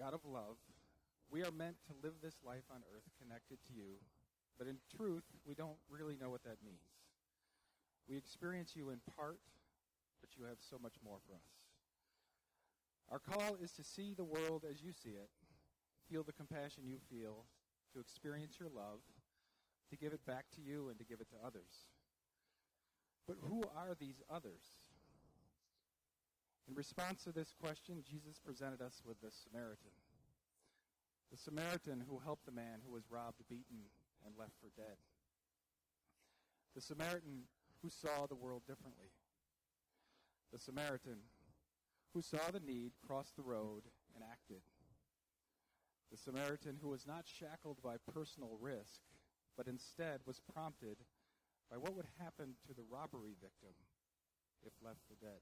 out of love, we are meant to live this life on earth connected to you, but in truth, we don't really know what that means. We experience you in part, but you have so much more for us. Our call is to see the world as you see it, feel the compassion you feel, to experience your love, to give it back to you and to give it to others. But who are these others? In response to this question, Jesus presented us with the Samaritan. The Samaritan who helped the man who was robbed, beaten, and left for dead. The Samaritan who saw the world differently. The Samaritan who saw the need, crossed the road, and acted. The Samaritan who was not shackled by personal risk, but instead was prompted by what would happen to the robbery victim if left for dead.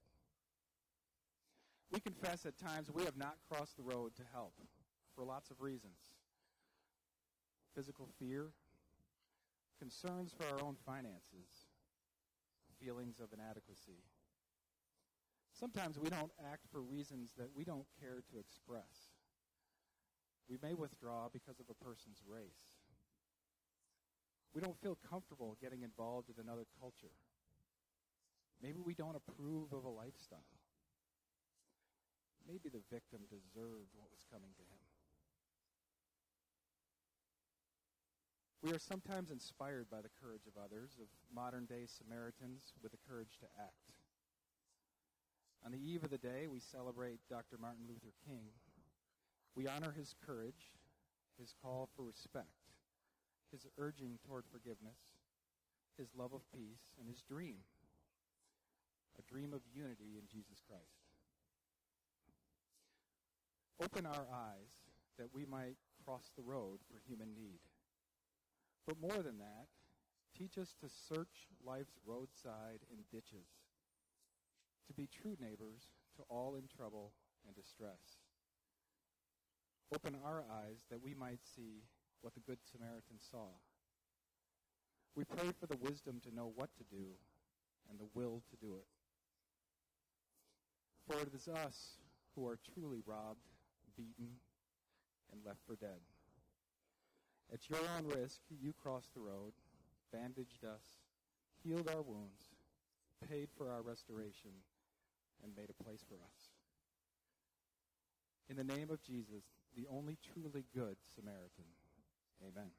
We confess at times we have not crossed the road to help for lots of reasons. Physical fear, concerns for our own finances, feelings of inadequacy. Sometimes we don't act for reasons that we don't care to express. We may withdraw because of a person's race. We don't feel comfortable getting involved in another culture. Maybe we don't approve of a lifestyle. Maybe the victim deserved what was coming to him. We are sometimes inspired by the courage of others, of modern-day Samaritans with the courage to act. On the eve of the day, we celebrate Dr. Martin Luther King. We honor his courage, his call for respect, his urging toward forgiveness, his love of peace, and his dream, a dream of unity in Jesus Christ. Open our eyes that we might cross the road for human need. But more than that, teach us to search life's roadside and ditches, to be true neighbors to all in trouble and distress. Open our eyes that we might see what the Good Samaritan saw. We pray for the wisdom to know what to do and the will to do it. For it is us who are truly robbed, beaten, and left for dead. At your own risk, you crossed the road, bandaged us, healed our wounds, paid for our restoration, and made a place for us. In the name of Jesus, the only truly good Samaritan. Amen.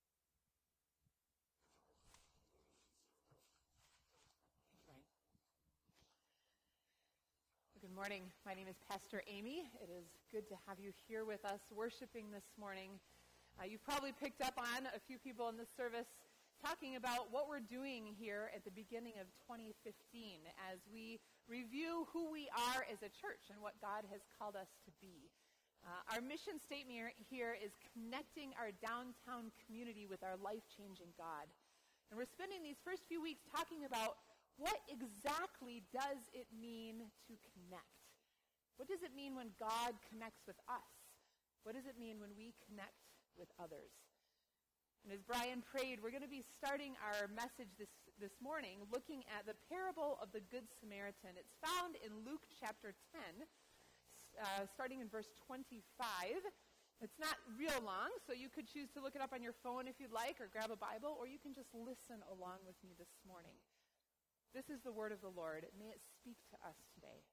Good morning. My name is Pastor Amy. It is good to have you here with us worshiping this morning. You've probably picked up on a few people in this service talking about what we're doing here at the beginning of 2015 as we review who we are as a church and what God has called us to be. Our mission statement here is connecting our downtown community with our life-changing God. And we're spending these first few weeks talking about what exactly does it mean to connect? What does it mean when God connects with us? What does it mean when we connect with others? And as Brian prayed, we're going to be starting our message this morning looking at the parable of the Good Samaritan. It's found in Luke chapter 10, starting in verse 25. It's not real long, so you could choose to look it up on your phone if you'd like, or grab a Bible, or you can just listen along with me this morning. This is the word of the Lord. May it speak to us today.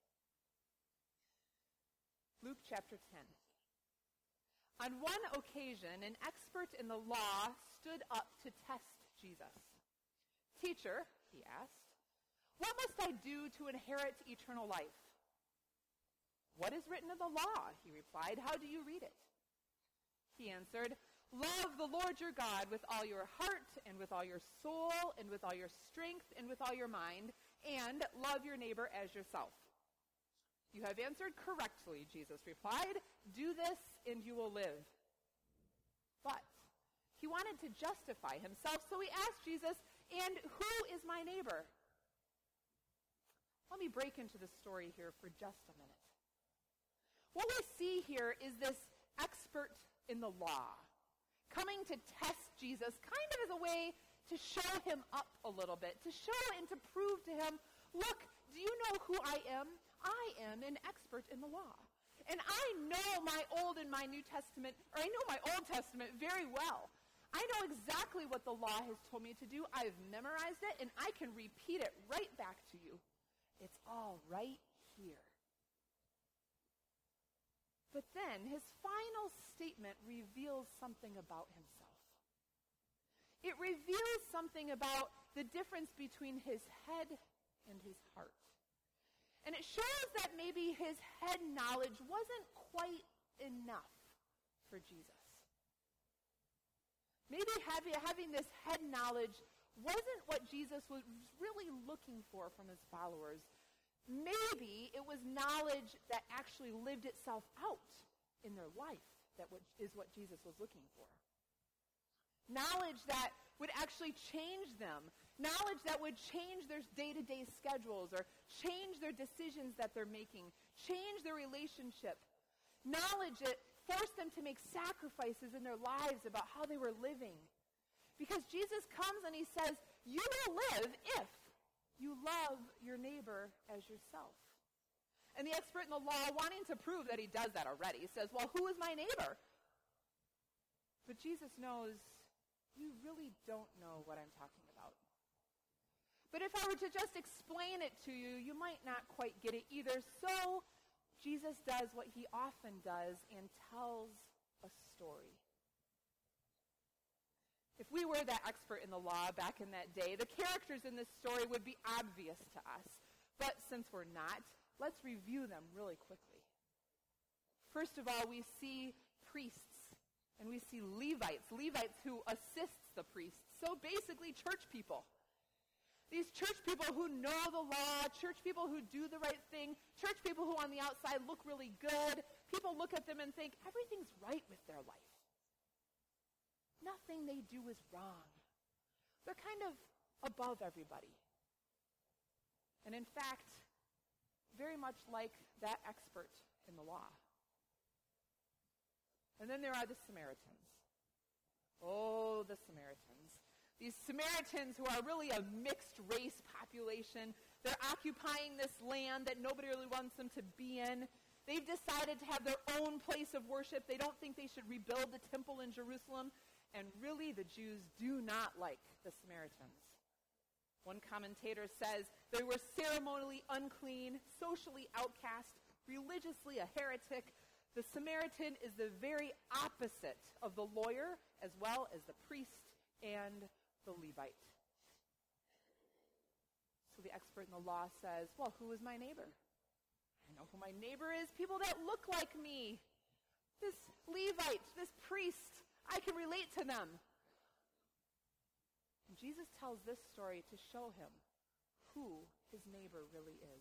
Luke chapter 10. On one occasion, an expert in the law stood up to test Jesus. "Teacher," he asked, "what must I do to inherit eternal life?" "What is written in the law?" he replied. "How do you read it?" He answered, "Love the Lord your God with all your heart and with all your soul and with all your strength and with all your mind, and love your neighbor as yourself." "You have answered correctly," Jesus replied. "Do this and you will live." But he wanted to justify himself, so he asked Jesus, "And who is my neighbor?" Let me break into the story here for just a minute. What we see here is this expert in the law coming to test Jesus kind of as a way to show him up a little bit, to show and to prove to him, look, do you know who I am? I am an expert in the law. And I know my Old and my New Testament, or I know my Old Testament very well. I know exactly what the law has told me to do. I've memorized it, and I can repeat it right back to you. It's all right here. But then his final statement reveals something about himself. It reveals something about the difference between his head and his heart. And it shows that maybe his head knowledge wasn't quite enough for Jesus. Maybe having this head knowledge wasn't what Jesus was really looking for from his followers. Maybe it was knowledge that actually lived itself out in their life that is what Jesus was looking for. Knowledge that would actually change them. Knowledge that would change their day-to-day schedules or change their decisions that they're making, change their relationship. Knowledge that forced them to make sacrifices in their lives about how they were living. Because Jesus comes and he says, you will live if you love your neighbor as yourself. And the expert in the law, wanting to prove that he does that already, says, well, who is my neighbor? But Jesus knows you really don't know what I'm talking about. But if I were to just explain it to you, you might not quite get it either. So Jesus does what he often does and tells a story. If we were that expert in the law back in that day, the characters in this story would be obvious to us. But since we're not, let's review them really quickly. First of all, we see priests and we see Levites who assists the priests. So basically church people. These church people who know the law, church people who do the right thing, church people who on the outside look really good. People look at them and think everything's right with their life. Nothing they do is wrong. They're kind of above everybody. And in fact, very much like that expert in the law. And then there are the Samaritans. Oh, the Samaritans. These Samaritans who are really a mixed race population. They're occupying this land that nobody really wants them to be in. They've decided to have their own place of worship. They don't think they should rebuild the temple in Jerusalem. And really, the Jews do not like the Samaritans. One commentator says they were ceremonially unclean, socially outcast, religiously a heretic. The Samaritan is the very opposite of the lawyer as well as the priest and the Levite. So the expert in the law says, well, who is my neighbor? I know who my neighbor is. People that look like me. This Levite, this priest, I can relate to them. And Jesus tells this story to show him who his neighbor really is.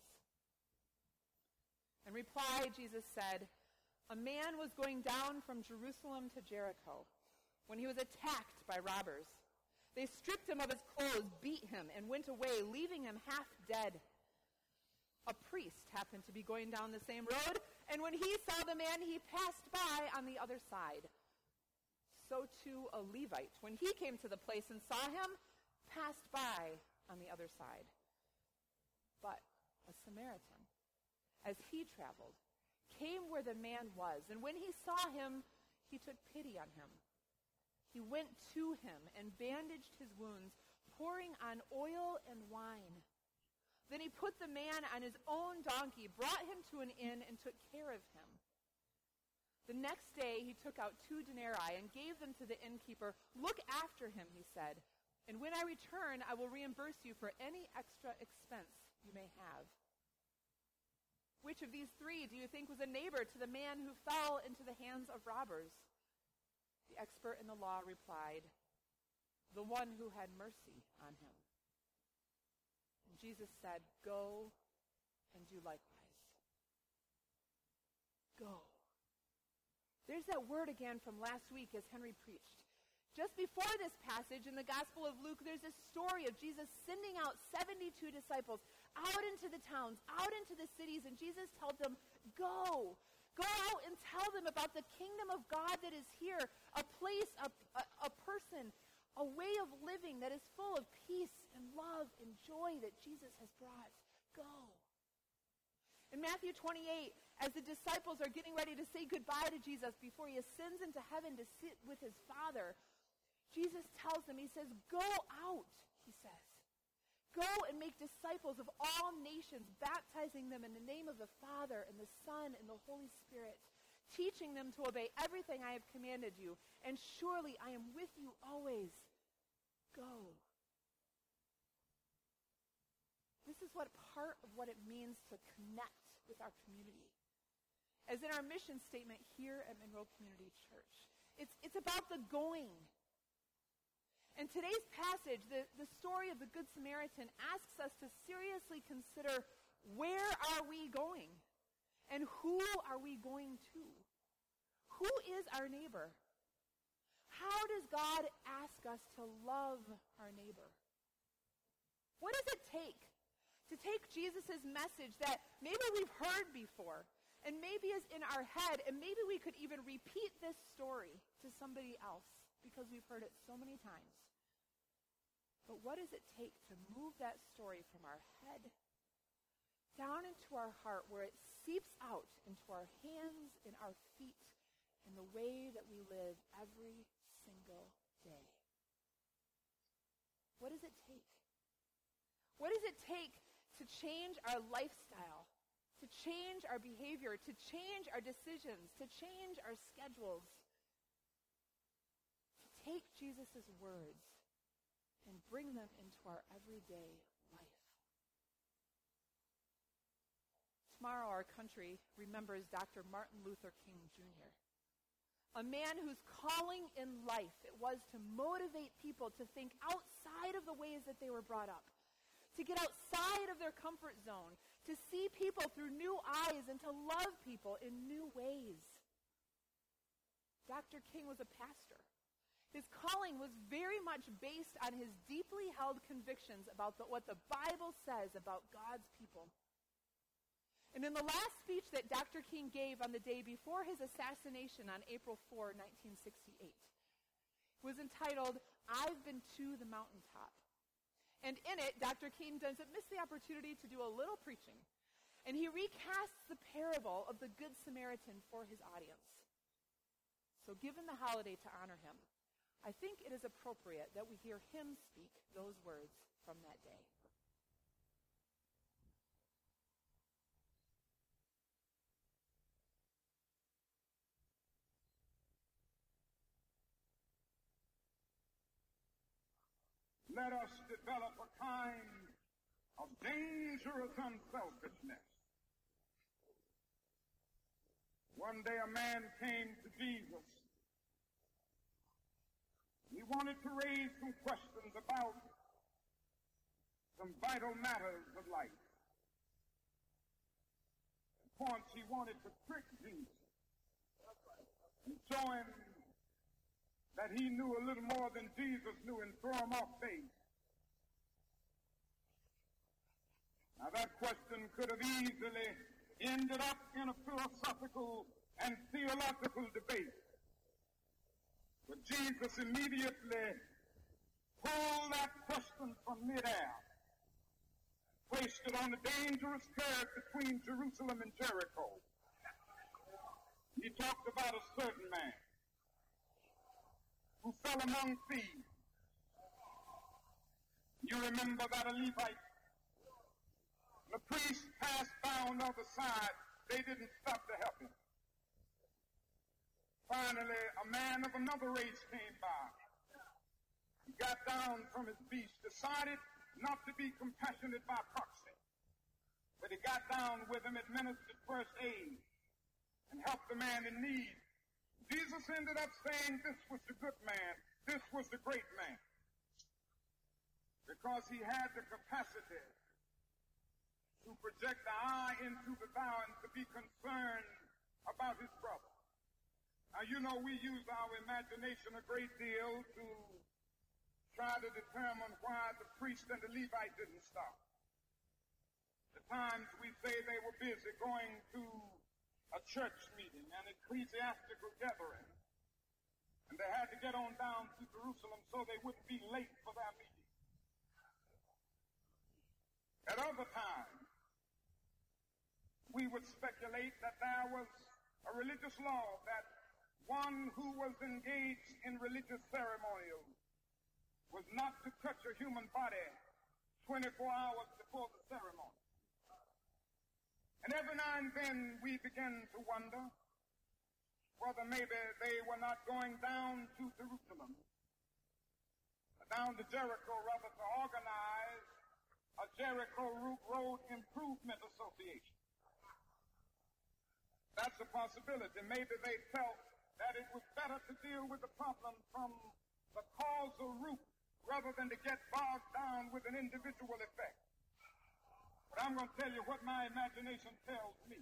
In reply, Jesus said, a man was going down from Jerusalem to Jericho when he was attacked by robbers. They stripped him of his clothes, beat him, and went away, leaving him half dead. A priest happened to be going down the same road, and when he saw the man, he passed by on the other side. So too a Levite, when he came to the place and saw him, passed by on the other side. But a Samaritan, as he traveled, came where the man was, and when he saw him, he took pity on him. He went to him and bandaged his wounds, pouring on oil and wine. Then he put the man on his own donkey, brought him to an inn, and took care of him. The next day he took out 2 denarii and gave them to the innkeeper. Look after him, he said, and when I return, I will reimburse you for any extra expense you may have. Which of these 3 do you think was a neighbor to the man who fell into the hands of robbers? The expert in the law replied, the one who had mercy on him. And Jesus said, go and do likewise. Go. There's that word again from last week as Henry preached. Just before this passage in the Gospel of Luke, there's this story of Jesus sending out 72 disciples out into the towns, out into the cities, and Jesus tells them, go out and tell them about the kingdom of God that is here, a place, a person, a way of living that is full of peace and love and joy that Jesus has brought. Go. In Matthew 28, as the disciples are getting ready to say goodbye to Jesus before he ascends into heaven to sit with his Father, Jesus tells them, he says, go out, he says. Go and make disciples of all nations, baptizing them in the name of the Father and the Son and the Holy Spirit, teaching them to obey everything I have commanded you, and surely I am with you always. Go. This is part of what it means to connect with our community. As in our mission statement here at Monroe Community Church, it's about the going. And today's passage, the story of the Good Samaritan, asks us to seriously consider, where are we going? And who are we going to? Who is our neighbor? How does God ask us to love our neighbor? What does it take to take Jesus' message that maybe we've heard before and maybe is in our head, and maybe we could even repeat this story to somebody else because we've heard it so many times? But what does it take to move that story from our head down into our heart, where it seeps out into our hands and our feet in the way that we live every single day? What does it take? What does it take to change our lifestyle, to change our behavior, to change our decisions, to change our schedules, to take Jesus' words and bring them into our everyday life? Tomorrow our country remembers Dr. Martin Luther King Jr., a man whose calling in life it was to motivate people to think outside of the ways that they were brought up, to get outside of their comfort zone, to see people through new eyes, and to love people in new ways. Dr. King was a pastor. His calling was very much based on his deeply held convictions about what the Bible says about God's people. And in the last speech that Dr. King gave on the day before his assassination on April 4, 1968, was entitled, "I've Been to the Mountaintop." And in it, Dr. King doesn't miss the opportunity to do a little preaching. And he recasts the parable of the Good Samaritan for his audience. So given the holiday to honor him, I think it is appropriate that we hear him speak those words from that day. Let us develop a kind of dangerous unselfishness. One day a man came to Jesus. He wanted to raise some questions about some vital matters of life. At points he wanted to trick Jesus and show him that he knew a little more than Jesus knew and throw him off base. Now that question could have easily ended up in a philosophical and theological debate. But Jesus immediately pulled that question from midair, placed it on the dangerous curve between Jerusalem and Jericho. He talked about a certain man who fell among thieves. You remember that a Levite, the priest passed by on the other side. They didn't stop to help him. Finally, a man of another race came by. He got down from his beast, decided not to be compassionate by proxy, but he got down with him, administered first aid, and helped the man in need. Jesus ended up saying this was the good man, this was the great man, because he had the capacity to project the eye into the thou and to be concerned about his brother. Now, you know, we use our imagination a great deal to try to determine why the priest and the Levite didn't stop. At times we say they were busy going to a church meeting, an ecclesiastical gathering, and they had to get on down to Jerusalem so they wouldn't be late for their meeting. At other times, we would speculate that there was a religious law that one who was engaged in religious ceremonials was not to touch a human body 24 hours before the ceremony. And every now and then we begin to wonder whether maybe they were not going down to Jerusalem, down to Jericho, rather, to organize a Jericho Road Improvement Association. That's a possibility. Maybe they felt that it was better to deal with the problem from the causal root rather than to get bogged down with an individual effect. But I'm going to tell you what my imagination tells me.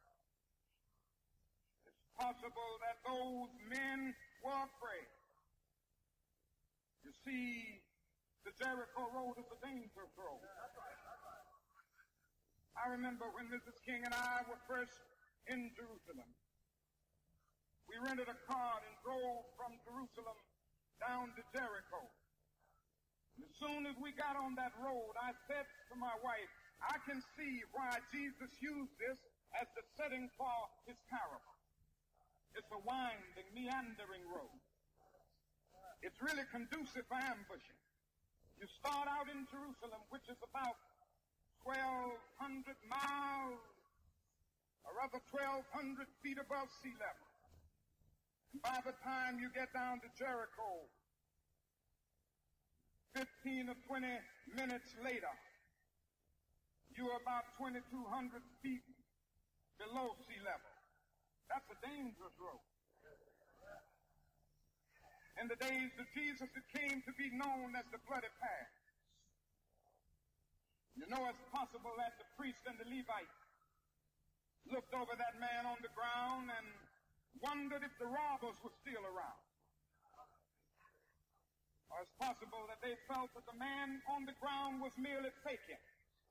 It's possible that those men were afraid. You see, the Jericho Road is a dangerous road. I remember when Mrs. King and I were first in Jerusalem. We rented a car and drove from Jerusalem down to Jericho. And as soon as we got on that road, I said to my wife, I can see why Jesus used this as the setting for his parable. It's a winding, meandering road. It's really conducive for ambushing. You start out in Jerusalem, which is about 1,200 miles, or rather 1,200 feet above sea level. And by the time you get down to Jericho, 15 or 20 minutes later, you're about 2,200 feet below sea level. That's a dangerous road. In the days of Jesus, it came to be known as the bloody path. You know, it's possible that the priest and the Levite looked over that man on the ground and wondered if the robbers were still around. Or it's possible that they felt that the man on the ground was merely faking.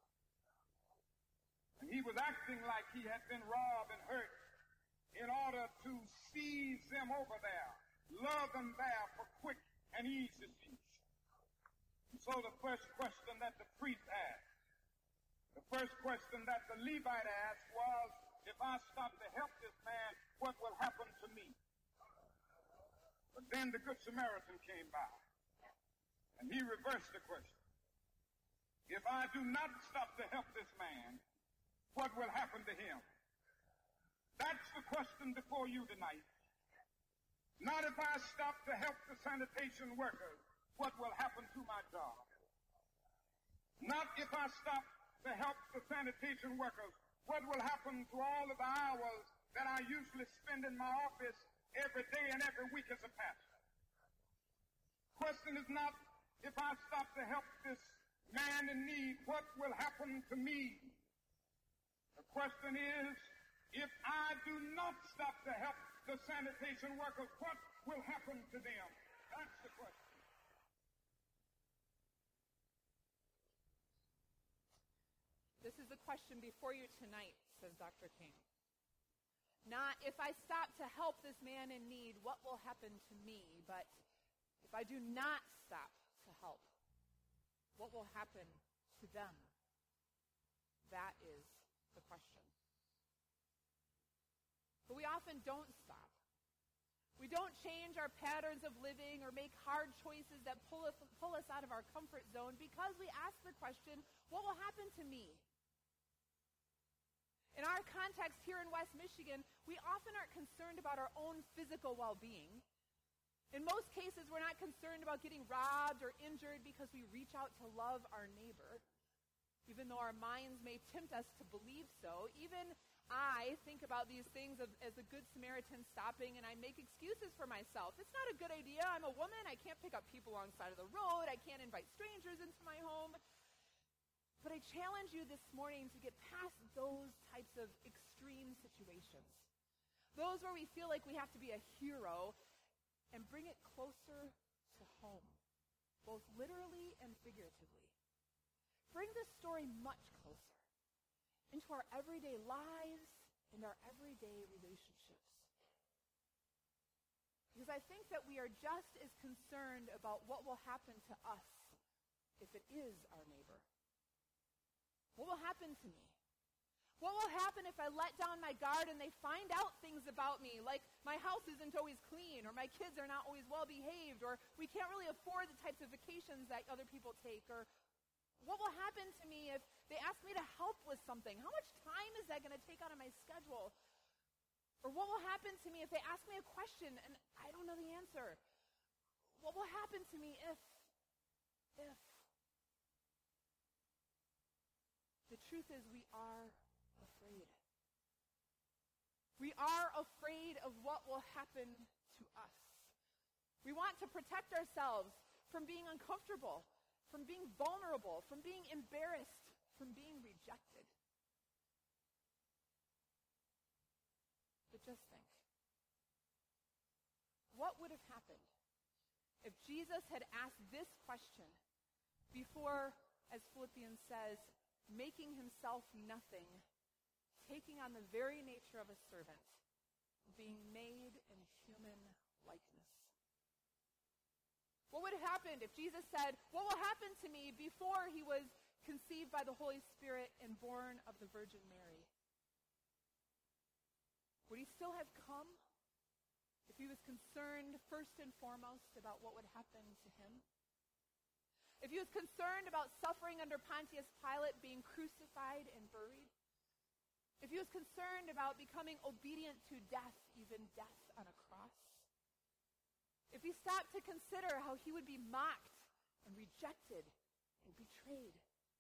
And he was acting like he had been robbed and hurt in order to seize them over there, lure them there for quick and easy use. And so the first question that the priest asked, the first question that the Levite asked was, if I stop to help this man, what will happen to me? But then the Good Samaritan came by, and he reversed the question. If I do not stop to help this man, what will happen to him? That's the question before you tonight. Not if I stop to help the sanitation workers, what will happen to my job? Not if I stop to help the sanitation workers, what will happen to all of the hours that I usually spend in my office every day and every week as a pastor? Question is not if I stop to help this man in need, what will happen to me? The question is, if I do not stop to help the sanitation workers, what will happen to them? That's the question. This is the question before you tonight, says Dr. King. Not if I stop to help this man in need, what will happen to me? But if I do not stop to help, what will happen to them? That is the question. But we often don't stop. We don't change our patterns of living or make hard choices that pull us out of our comfort zone because we ask the question, what will happen to me? In our context here in West Michigan, we often aren't concerned about our own physical well-being. In most cases, we're not concerned about getting robbed or injured because we reach out to love our neighbor. Even though our minds may tempt us to believe so, even I think about these things as a good Samaritan stopping, and I make excuses for myself. It's not a good idea. I'm a woman. I can't pick up people alongside of the road. I can't invite strangers into my home. But I challenge you this morning to get past those types of extreme situations, those where we feel like we have to be a hero, and bring it closer to home, both literally and figuratively. Bring this story much closer into our everyday lives and our everyday relationships. Because I think that we are just as concerned about what will happen to us if it is our neighbor. What will happen to me? What will happen if I let down my guard and they find out things about me, like my house isn't always clean, or my kids are not always well behaved, or we can't really afford the types of vacations that other people take, or what will happen to me if they ask me to help with something? How much time is that going to take out of my schedule? Or what will happen to me if they ask me a question and I don't know the answer? What will happen to me if? The truth is we are afraid. We are afraid of what will happen to us. We want to protect ourselves from being uncomfortable, from being vulnerable, from being embarrassed, from being rejected. But just think, what would have happened if Jesus had asked this question before, as Philippians says, making himself nothing, taking on the very nature of a servant, being made in human likeness? What would have happened if Jesus said, what will happen to me before he was conceived by the Holy Spirit and born of the Virgin Mary? Would he still have come if he was concerned first and foremost about what would happen to him? If he was concerned about suffering under Pontius Pilate, being crucified and buried? If he was concerned about becoming obedient to death, even death on a cross? If he stopped to consider how he would be mocked and rejected and betrayed?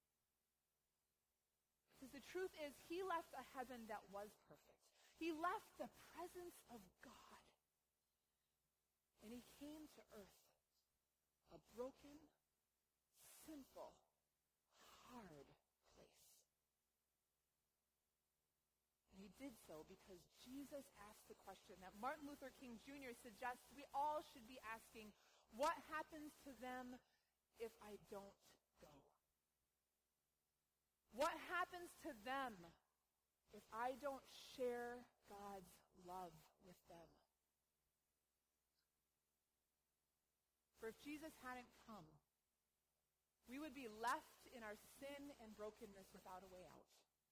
Because the truth is, he left a heaven that was perfect. He left the presence of God. And he came to earth, a broken, sinful, hard place. And he did so because Jesus asked the question that Martin Luther King Jr. suggests we all should be asking: what happens to them if I don't go? What happens to them if I don't share God's love with them? For if Jesus hadn't come, we would be left in our sin and brokenness without a way out.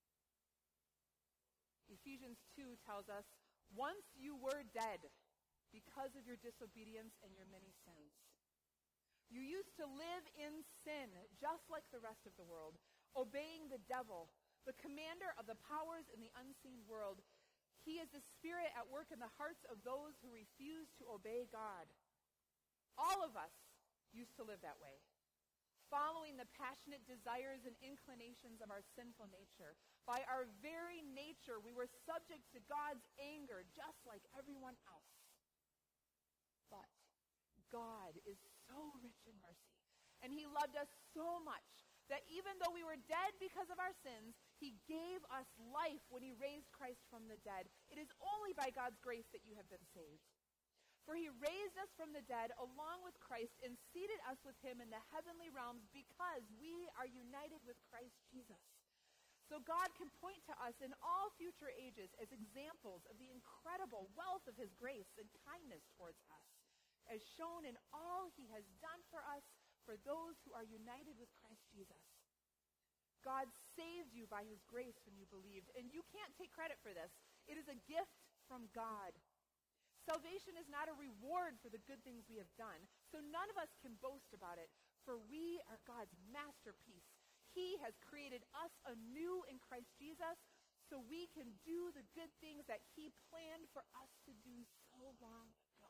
Ephesians 2 tells us, once you were dead because of your disobedience and your many sins. You used to live in sin just like the rest of the world, obeying the devil, the commander of the powers in the unseen world. He is the spirit at work in the hearts of those who refuse to obey God. All of us used to live that way, following the passionate desires and inclinations of our sinful nature. By our very nature, we were subject to God's anger just like everyone else. But God is so rich in mercy, and he loved us so much that even though we were dead because of our sins, he gave us life when he raised Christ from the dead. It is only by God's grace that you have been saved. For he raised us from the dead along with Christ and seated us with him in the heavenly realms because we are united with Christ Jesus. So God can point to us in all future ages as examples of the incredible wealth of his grace and kindness towards us, as shown in all he has done for us for those who are united with Christ Jesus. God saved you by his grace when you believed, and you can't take credit for this. It is a gift from God. Salvation is not a reward for the good things we have done, so none of us can boast about it, for we are God's masterpiece. He has created us anew in Christ Jesus, so we can do the good things that he planned for us to do so long ago.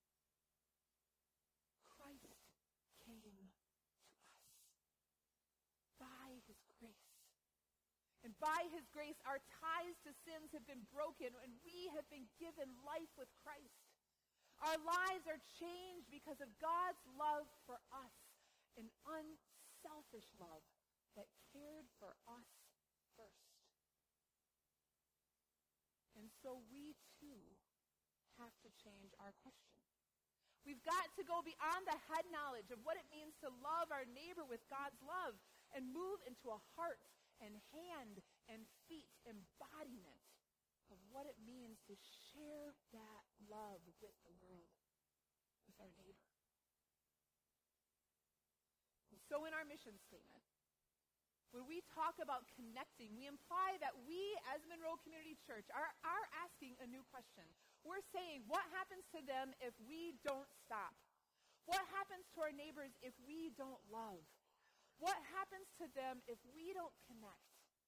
Christ came to us by his grace. And by his grace, our ties to sins have been broken, and we have been given life with Christ. Our lives are changed because of God's love for us, an unselfish love that cared for us first. And so we, too, have to change our question. We've got to go beyond the head knowledge of what it means to love our neighbor with God's love and move into a heart and hand and feet embodiment of what it means to share that love with the world, with our neighbor. And so in our mission statement, When we talk about connecting, we imply that we as Monroe Community Church are asking a new question. We're saying, what happens to them if we don't stop? What happens to our neighbors if we don't love? What happens to them if we don't connect?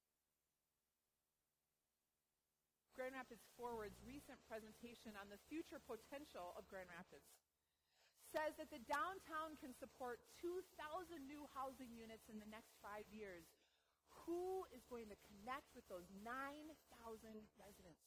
Grand Rapids Forward's recent presentation on the future potential of Grand Rapids says that the downtown can support 2,000 new housing units in the next 5 years. Who is going to connect with those 9,000 residents?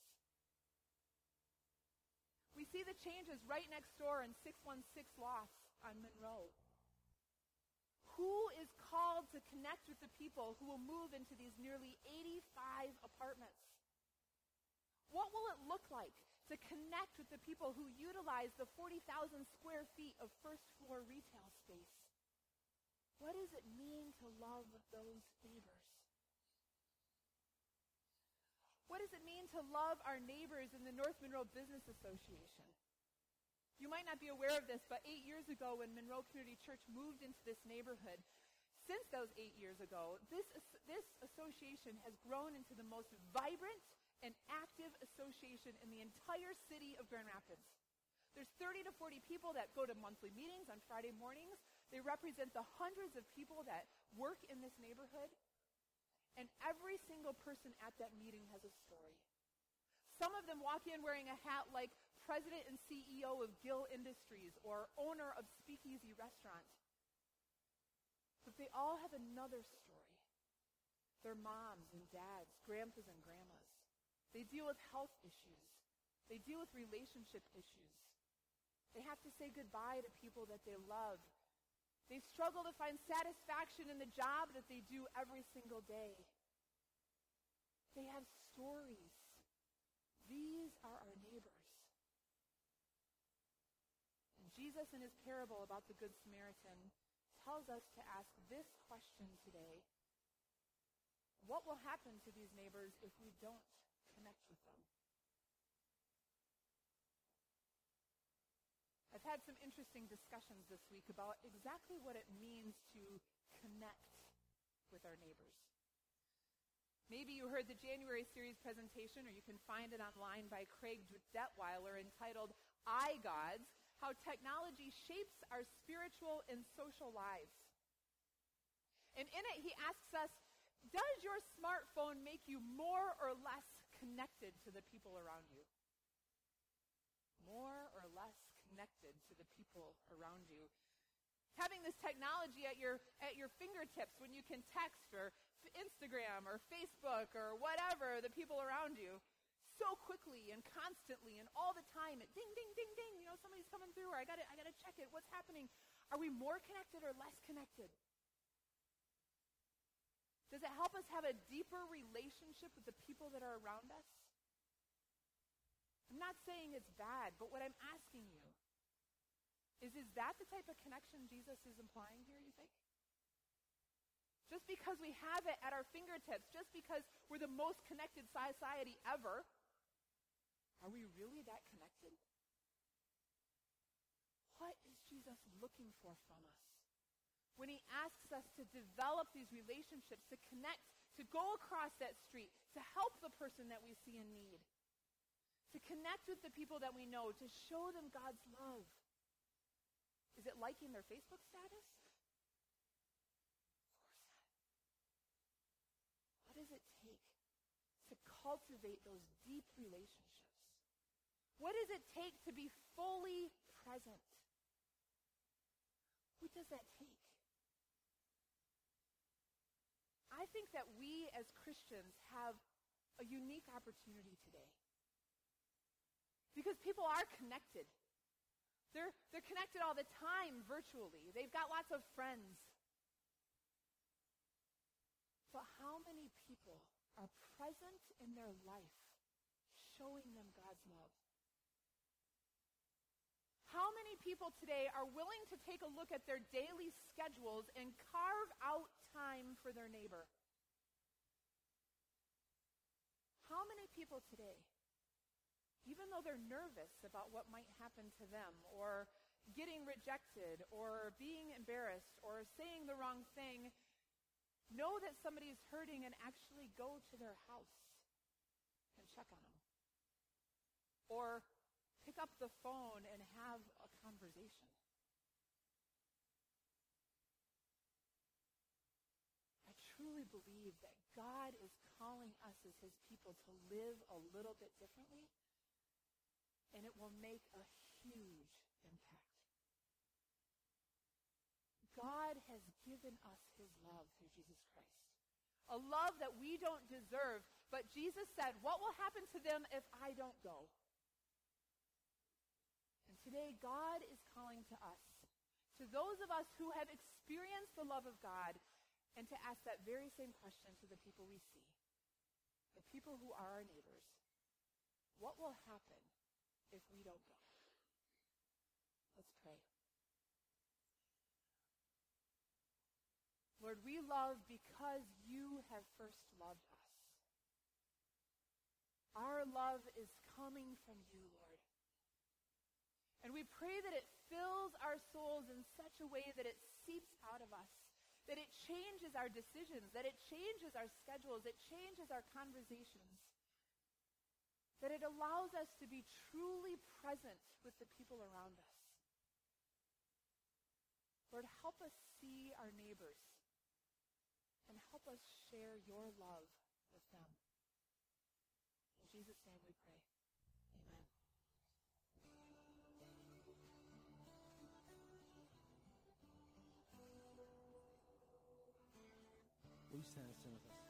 We see the changes right next door in 616 Lofts on Monroe. Who is called to connect with the people who will move into these nearly 85 apartments? What will it look like to connect with the people who utilize the 40,000 square feet of first-floor retail space? What does it mean to love those neighbors? What does it mean to love our neighbors in the North Monroe Business Association? You might not be aware of this, but 8 years ago when Monroe Community Church moved into this neighborhood, since those 8 years ago, this association has grown into the most vibrant and active association in the entire city of Grand Rapids. There's 30 to 40 people that go to monthly meetings on Friday mornings. They represent the hundreds of people that work in this neighborhood. And every single person at that meeting has a story. Some of them walk in wearing a hat like President and CEO of Gill Industries or owner of Speakeasy Restaurant. But they all have another story. Their moms and dads, grandpas and grandmas. They deal with health issues. They deal with relationship issues. They have to say goodbye to people that they love. They struggle to find satisfaction in the job that they do every single day. They have stories. These are our neighbors. And Jesus, in his parable about the Good Samaritan, tells us to ask this question today. What will happen to these neighbors if we don't connect with them? I've had some interesting discussions this week about exactly what it means to connect with our neighbors. Maybe you heard the January series presentation, or you can find it online by Craig Detweiler, entitled iGods, How Technology Shapes Our Spiritual and Social Lives. And in it, he asks us, does your smartphone make you more or less connected to the people around you? More or less connected to the people around you. Having this technology at your fingertips when you can text or Instagram or Facebook or whatever the people around you so quickly and constantly and all the time, it ding, ding, ding, ding, somebody's coming through, or I gotta check it, what's happening? Are we more connected or less connected? Does it help us have a deeper relationship with the people that are around us? I'm not saying it's bad, but what I'm asking you is that the type of connection Jesus is implying here, you think? Just because we have it at our fingertips, just because we're the most connected society ever, are we really that connected? What is Jesus looking for from us when he asks us to develop these relationships, to connect, to go across that street, to help the person that we see in need, to connect with the people that we know, to show them God's love? Is it liking their Facebook status? Of course not. What does it take to cultivate those deep relationships? What does it take to be fully present? What does that take? I think that we as Christians have a unique opportunity today. Because people are connected. They're connected all the time virtually. They've got lots of friends. But how many people are present in their life showing them God's love? How many people today are willing to take a look at their daily schedules and carve out time for their neighbor? How many people today, even though they're nervous about what might happen to them, or getting rejected, or being embarrassed, or saying the wrong thing, know that somebody is hurting and actually go to their house and check on them. Or pick up the phone and have a conversation. I truly believe that God is calling us as his people to live a little bit differently, and it will make a huge impact. God has given us his love through Jesus Christ. A love that we don't deserve, but Jesus said, what will happen to them if I don't go? And today, God is calling to us, to those of us who have experienced the love of God, and to ask that very same question to the people we see, the people who are our neighbors. What will happen if we don't go? Let's pray. Lord, we love because you have first loved us. Our love is coming from you, Lord. And we pray that it fills our souls in such a way that it seeps out of us, that it changes our decisions, that it changes our schedules, it changes our conversations, that it allows us to be truly present with the people around us. Lord, help us see our neighbors and help us share your love with them. In Jesus' name we pray. Amen. Will you stand and sing with us?